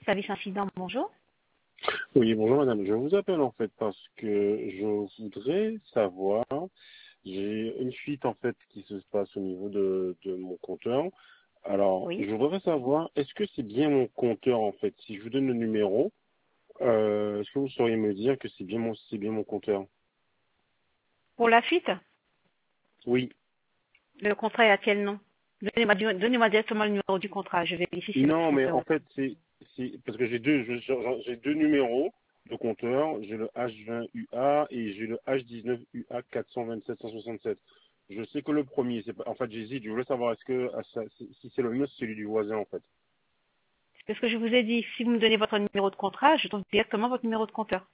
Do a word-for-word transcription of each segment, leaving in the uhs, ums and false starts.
Service incident, bonjour. Oui, bonjour madame. Je vous appelle en fait parce que je voudrais savoir, j'ai une fuite en fait qui se passe au niveau de, de mon compteur. Alors, Oui. je voudrais savoir, est-ce que c'est bien mon compteur en fait? Si je vous donne le numéro, euh, est-ce que vous sauriez me dire que c'est bien mon, c'est bien mon compteur? Pour la fuite, Oui. le contrat est à quel nom? Donnez-moi donnez-moi directement le numéro du contrat. Je vérifie si votre Non, mais compteur en est. fait, c'est, c'est parce que j'ai deux, je- je- j'ai deux numéros de compteur. J'ai le H vingt U A et j'ai le H dix-neuf U A quatre cent vingt-sept cent soixante-sept. Je sais que le premier, c'est pas, en fait, j'hésite. Je voulais savoir est-ce que ah, ça- si si c'est le mien, c'est celui du voisin en fait. C'est ce que je vous ai dit. Si vous me donnez votre numéro de contrat, je trouve directement votre numéro de compteur.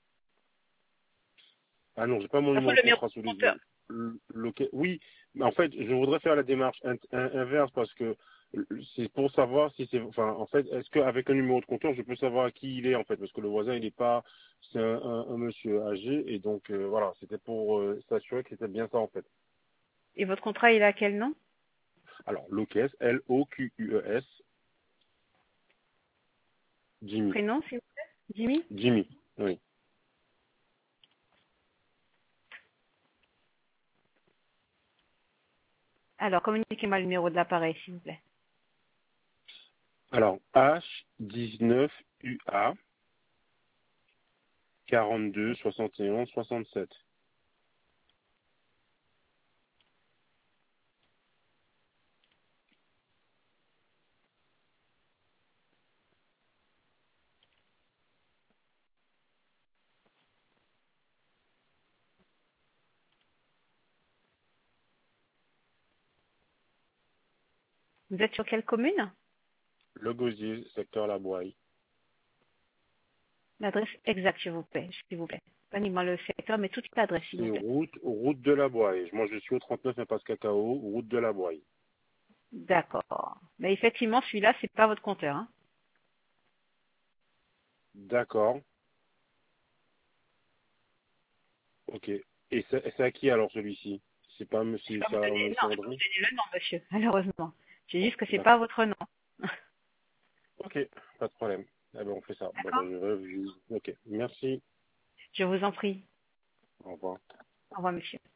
Ah non, j'ai pas mon Il faut numéro le de numéro contrat sous de les compteur. yeux. Le- lequel- oui, mais en fait, je voudrais faire la démarche int- in- inverse parce que c'est pour savoir si c'est, enfin, en fait, est-ce qu'avec un numéro de compteur, je peux savoir à qui il est en fait, parce que le voisin, il est pas, c'est un, un- un monsieur âgé et donc euh, voilà, c'était pour euh, s'assurer que c'était bien ça en fait. Et votre contrat, il est à quel nom? Alors, Loques, L O Q U E S, Jimmy, Prénom, s'il vous plaît? Jimmy? Jimmy, oui. Alors, communiquez-moi le numéro de l'appareil, s'il vous plaît. Alors, H dix-neuf U A quarante-deux soixante et onze soixante-sept. Vous êtes sur quelle commune? Le Gosier, secteur La Boye. L'adresse exacte, s'il vous plaît. S'il vous plaît. Donnez-moi le secteur, mais toute l'adresse, s'il vous C'est plaît. route, route de la Boye. Moi, je suis au trente-neuf Impasse Cacao, route de la Boye. D'accord. Mais effectivement, celui-là, c'est pas votre compteur, hein. D'accord. Ok. Et c'est c'est à qui alors celui-ci? C'est pas Je monsieur, peux pas vous ça, donner, non, monsieur je peux vous André? donner le nom, monsieur, malheureusement. J'ai juste que c'est pas D'accord. votre nom. Ok, pas de problème. Ah ben, on fait ça. Bon, D'accord? ben, je vais... Ok. Merci. Je vous en prie. Au revoir. Au revoir, monsieur.